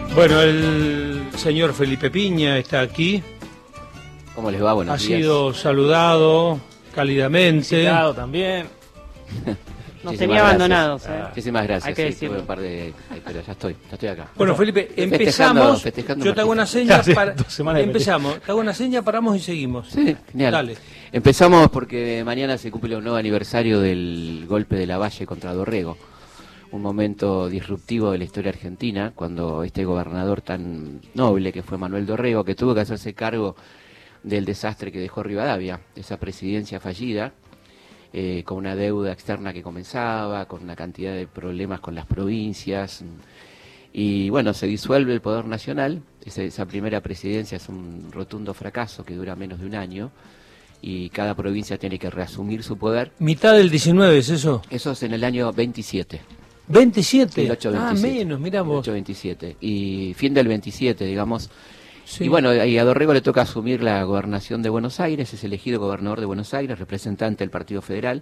Bueno, el señor Felipe Piña está aquí. ¿Cómo les va? Buenos días. Ha sido saludado cálidamente. Visitado también. Nos tenía abandonados. Muchísimas gracias. Hay que sí, decirlo. tuve un par de... pero ya estoy acá. Bueno, Felipe, empezamos. Festejando Yo te hago una Martín. seña Sí, para. 2 semanas de Empezamos. Te hago una seña, paramos y seguimos. Sí, genial. Dale. Empezamos porque mañana se cumple un nuevo aniversario del golpe de Lavalle contra Dorrego. Un momento disruptivo de la historia argentina, cuando este gobernador tan noble que fue Manuel Dorrego, que tuvo que hacerse cargo del desastre que dejó Rivadavia, esa presidencia fallida, con una deuda externa que comenzaba, con una cantidad de problemas con las provincias, y bueno, se disuelve el poder nacional. Esa primera presidencia es un rotundo fracaso que dura menos de un año, y cada provincia tiene que reasumir su poder. Mitad del 19, ¿es eso? Eso es en el año 27. 27. 1827. Menos, mirá vos. 1827. Y fin del 27, digamos. Sí. Y bueno, y a Dorrego le toca asumir la gobernación de Buenos Aires, es elegido gobernador de Buenos Aires, representante del Partido Federal,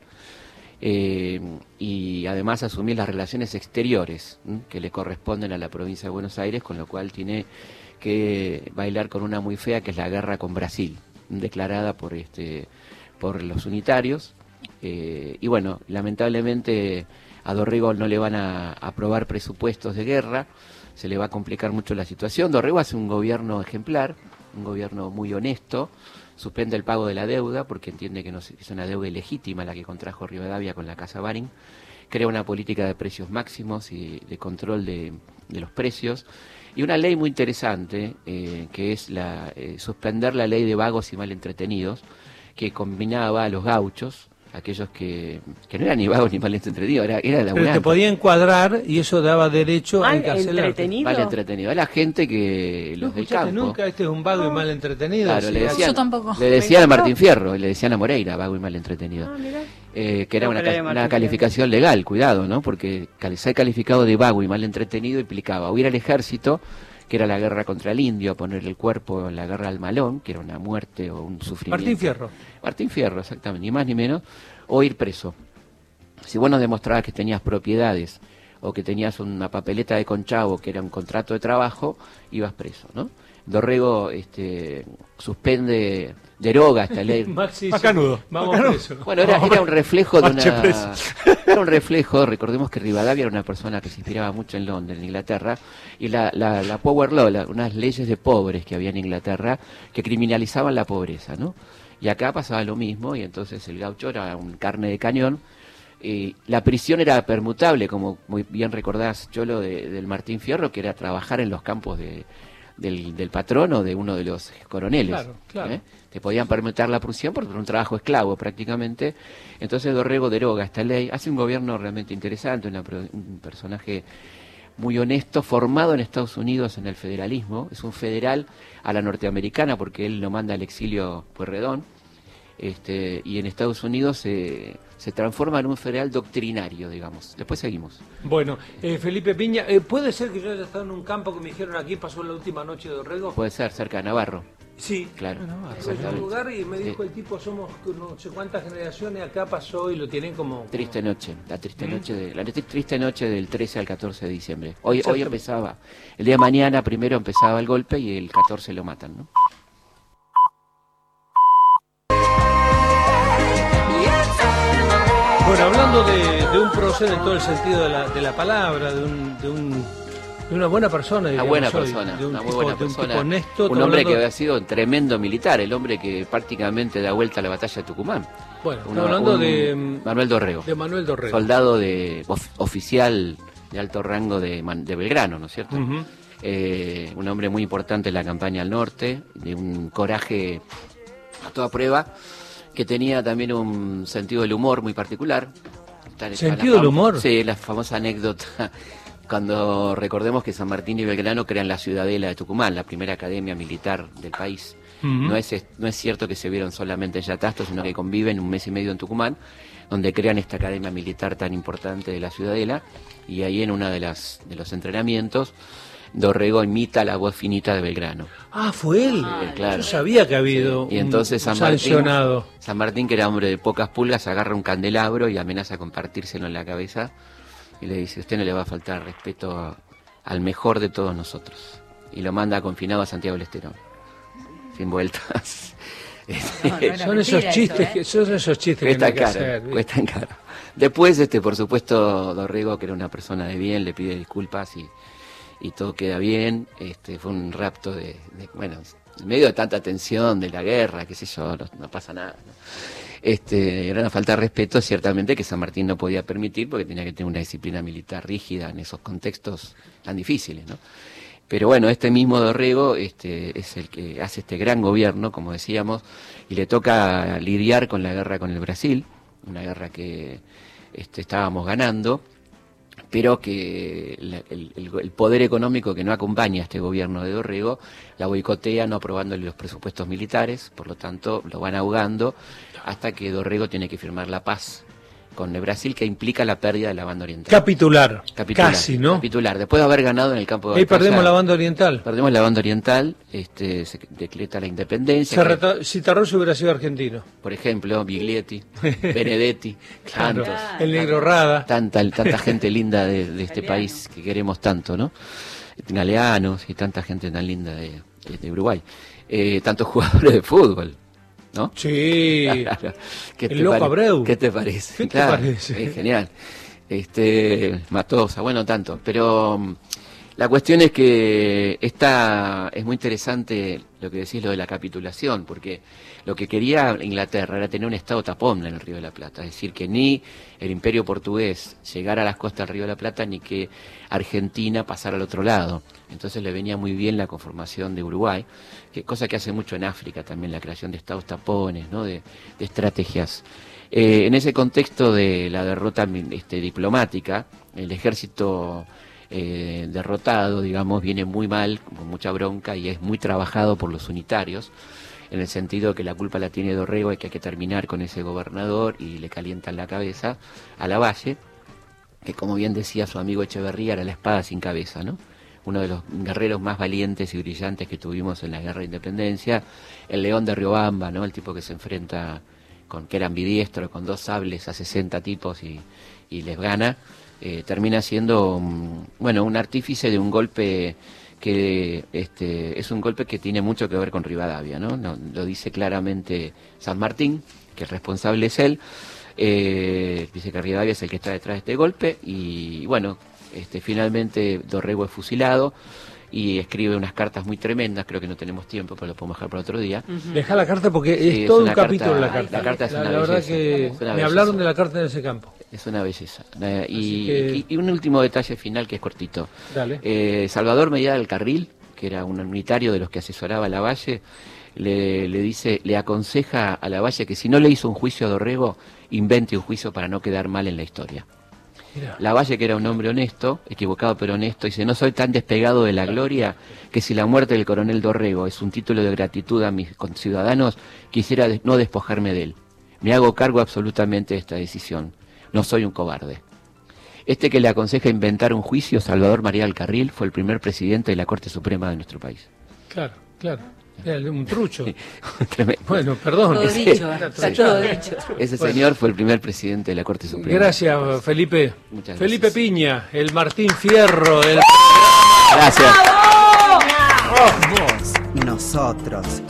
y además asumir las relaciones exteriores que le corresponden a la provincia de Buenos Aires, con lo cual tiene que bailar con una muy fea, que es la guerra con Brasil, declarada por los unitarios. Y bueno, lamentablemente a Dorrego no le van a aprobar presupuestos de guerra, se le va a complicar mucho la situación. Dorrego hace un gobierno ejemplar, un gobierno muy honesto, suspende el pago de la deuda porque entiende que es una deuda ilegítima la que contrajo Rivadavia con la Casa Baring, crea una política de precios máximos y de control de los precios, y una ley muy interesante que es suspender la ley de vagos y mal entretenidos, que combinaba a los gauchos, aquellos que no eran ni vagos ni mal entretenidos, era Pero laburante. te podía encuadrar y eso daba derecho a Mal encarcelarte. entretenido. Mal entretenido. A la gente que ¿No los del escuchaste campo. nunca? Este es un vago y mal entretenido. Claro, Sí, le decían, Yo tampoco. le decían a Martín Fierro, y le decían a Moreira, vago y mal entretenido. Ah, mirá. Que era No, una, pero de Martín una calificación legal, cuidado, ¿no? Porque ser calificado de vago y mal entretenido implicaba huir al ejército, que era la guerra contra el indio, ponerle el cuerpo en la guerra al malón, que era una muerte o un sufrimiento. Martín Fierro. Martín Fierro, exactamente, ni más ni menos, o ir preso. Si vos no demostrabas que tenías propiedades o que tenías una papeleta de conchavo, que era un contrato de trabajo, ibas preso, ¿no? Dorrego deroga esta ley. Maxi, Macanudo. Vamos Macanudo. preso. Bueno, era un reflejo de Marche una... preso. Era un reflejo, recordemos que Rivadavia era una persona que se inspiraba mucho en Londres, en Inglaterra, y la Power Law, unas leyes de pobres que había en Inglaterra, que criminalizaban la pobreza, ¿no? Y acá pasaba lo mismo, y entonces el gaucho era un carne de cañón. La prisión era permutable, como muy bien recordás, Cholo, del Martín Fierro, que era trabajar en los campos del patrón o de uno de los coroneles. Claro, claro. Te podían permutar la prisión por un trabajo esclavo prácticamente. Entonces Dorrego deroga esta ley, hace un gobierno realmente interesante, un personaje muy honesto, formado en Estados Unidos en el federalismo, es un federal a la norteamericana porque él lo manda al exilio Pueyrredón, y en Estados Unidos se transforma en un federal doctrinario, digamos. Después seguimos. Bueno, Felipe Piña, ¿puede ser que yo haya estado en un campo que me dijeron aquí pasó la última noche de Dorrego? Puede ser cerca de Navarro, Sí. claro. En un Exactamente. lugar y me dijo Sí. el tipo, somos no sé cuántas generaciones, acá pasó y lo tienen como... Triste noche, la triste noche del 13 al 14 de diciembre. Hoy Exactamente. empezaba, el día de mañana primero empezaba el golpe y el 14 lo matan, ¿no? Bueno, hablando de un prócer en todo el sentido de la palabra, de una buena persona, Una digamos, buena hoy, persona, de un una muy tipo, buena de un persona. tipo honesto. Un estamos hombre que hablando- había sido un tremendo militar, el hombre que prácticamente da vuelta a la batalla de Tucumán. Bueno, estamos hablando de Manuel Dorrego. de Manuel Dorrego. Soldado oficial de alto rango de Belgrano, ¿no es cierto? Ujú. Un hombre muy importante en la campaña al norte, de un coraje a toda prueba, que tenía también un sentido del humor muy particular. ¿Sentido del humor? Sí, la famosa anécdota, cuando recordemos que San Martín y Belgrano crean la Ciudadela de Tucumán, la primera academia militar del país. Ujú. No es cierto que se vieron solamente en Yatasto, sino que conviven un mes y medio en Tucumán, donde crean esta academia militar tan importante de la Ciudadela, y ahí en uno de los entrenamientos, Dorrego imita la voz finita de Belgrano. Ah, fue él. Claro. Yo sabía que ha habido Y entonces un San sancionado. Martín, que era hombre de pocas pulgas, agarra un candelabro y amenaza con partírselo en la cabeza, y le dice: usted no le va a faltar respeto al mejor de todos nosotros. Y lo manda confinado a Santiago del Estero, sin vueltas. Son esos chistes que cuestan caro, cuestan caro. Después, por supuesto, Dorrego, que era una persona de bien, le pide disculpas y todo queda bien. Fue un rapto bueno, en medio de tanta tensión de la guerra, qué sé yo, no pasa nada, ¿no? Era una falta de respeto, ciertamente, que San Martín no podía permitir, porque tenía que tener una disciplina militar rígida en esos contextos tan difíciles, ¿no? Pero bueno, este mismo Dorrego es el que hace este gran gobierno, como decíamos, y le toca lidiar con la guerra con el Brasil, una guerra que estábamos ganando, pero que el poder económico que no acompaña a este gobierno de Dorrego la boicotea, no aprobándole los presupuestos militares, por lo tanto lo van ahogando hasta que Dorrego tiene que firmar la paz con el Brasil, que implica la pérdida de la banda oriental. Capitular, casi, ¿no? Capitular, después de haber ganado en el campo de batalla. Ahí perdemos la banda oriental. Perdemos la banda oriental, se decreta la independencia. Citarroso hubiera sido argentino. Por ejemplo, Biglietti, Benedetti, claro, el Negro Rada. Tanta gente linda de este país que queremos tanto, ¿no? Galeanos y tanta gente tan linda de Uruguay. Tantos jugadores de fútbol, ¿no? Sí. Claro. El Loco Abreu. ¿Qué te parece? ¿Qué te parece? Es genial. Matosa, bueno, tanto. Pero la cuestión es que es muy interesante lo que decís, lo de la capitulación, porque lo que quería Inglaterra era tener un estado tapón en el Río de la Plata, es decir, que ni el Imperio portugués llegara a las costas del Río de la Plata, ni que Argentina pasara al otro lado. Entonces le venía muy bien la conformación de Uruguay, cosa que hace mucho en África también, la creación de estados tapones, ¿no? de estrategias. En ese contexto de la derrota diplomática, el ejército derrotado, digamos, viene muy mal, con mucha bronca, y es muy trabajado por los unitarios, en el sentido que la culpa la tiene Dorrego, y que hay que terminar con ese gobernador, y le calientan la cabeza a Lavalle, que, como bien decía su amigo Echeverría, era la espada sin cabeza, ¿no? Uno de los guerreros más valientes y brillantes que tuvimos en la guerra de independencia, el León de Riobamba, ¿no? El tipo que se enfrenta que era ambidiestro, con 2 sables a 60 tipos y les gana, termina siendo un artífice de un golpe que es un golpe que tiene mucho que ver con Rivadavia, ¿no? Lo dice claramente San Martín, que el responsable es él. Dice que Rivadavia es el que está detrás de este golpe, y bueno, finalmente Dorrego es fusilado y escribe unas cartas muy tremendas. Creo que no tenemos tiempo, pero lo podemos dejar para otro día. Deja la carta porque sí, es todo un capítulo la carta. La carta es una la verdad belleza, que me hablaron de la carta en ese campo. Es una belleza. Y un último detalle final que es cortito. Dale. Salvador Medina del Carril, que era un unitario de los que asesoraba a Lavalle, le aconseja a Lavalle que si no le hizo un juicio a Dorrego, invente un juicio para no quedar mal en la historia. Lavalle, que era un hombre honesto, equivocado pero honesto, dice: no soy tan despegado de la gloria que si la muerte del coronel Dorrego es un título de gratitud a mis conciudadanos, quisiera no despojarme de él. Me hago cargo absolutamente de esta decisión. No soy un cobarde. Que le aconseja inventar un juicio, Salvador María del Carril, fue el primer presidente de la Corte Suprema de nuestro país. Claro. Era un trucho. Tremendo. Bueno, perdón. Todo dicho, está todo dicho. Ese señor fue el primer presidente de la Corte Suprema. Gracias, Felipe. Muchas gracias. Felipe Piña, el Martín Fierro del... Gracias. Vos, nosotros.